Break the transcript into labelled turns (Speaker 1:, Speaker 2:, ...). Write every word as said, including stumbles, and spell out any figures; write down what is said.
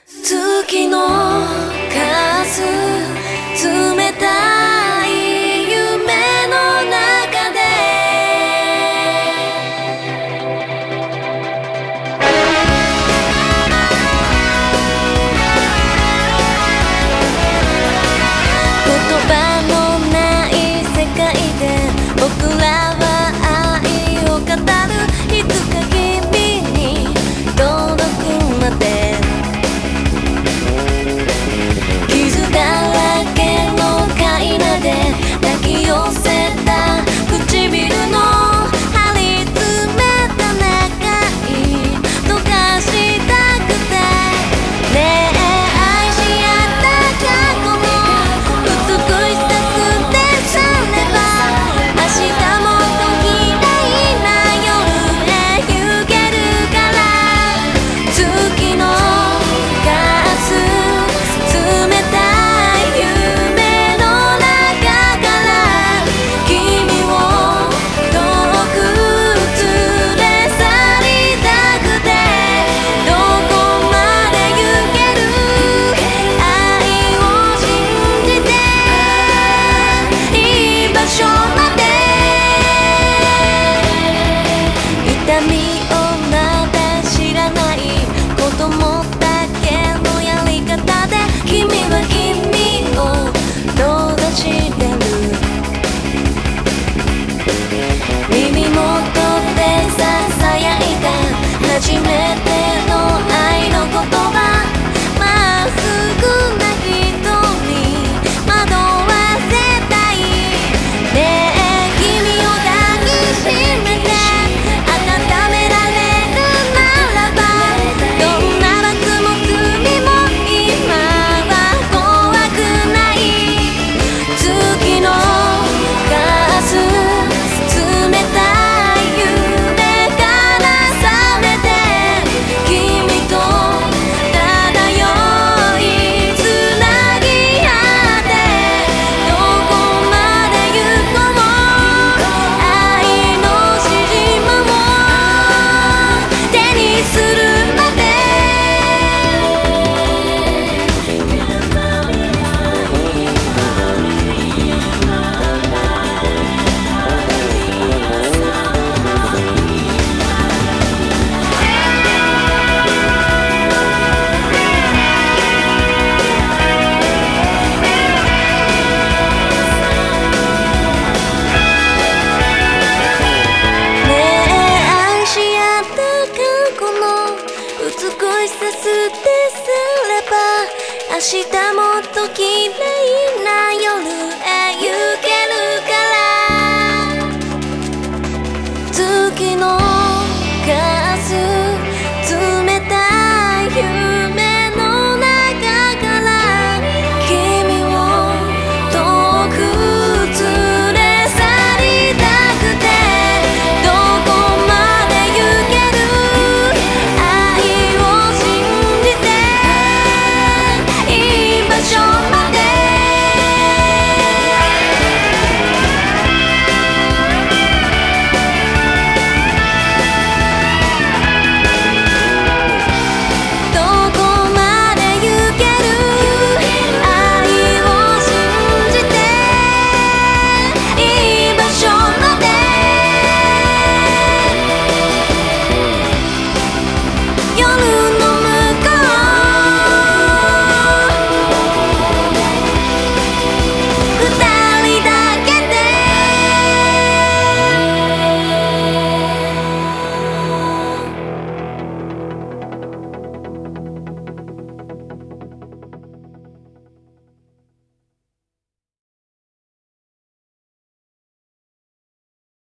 Speaker 1: 月のかす冷たい夢の中で言葉のない世界で僕らは愛を語る。いつか君に届くまで傷だらけの階段で抱き寄せた唇の張り詰めた願い溶かしたくてねえ愛し合った過去の美しさ捨て去れば明日もっと綺麗な夜へ行けるから月のかす冷たい夢の中から君を遠く連れ去りたくてどこまで行ける愛を信じていい場所まで痛みをまだ知らない子供だけのやり方で君は君を閉ざしてる。耳元でささやいた初めての愛の言葉まっすぐな人に惑わせたいねえ君を抱きしめて温められるならばどんな罰も罪も今は怖くない月のかす冷たい夢から覚めて君と漂いつなぎ合ってどこまで行こう愛のしじまを手にするまでねえ愛し合った過去の美しさ捨て去れば明日もっと綺麗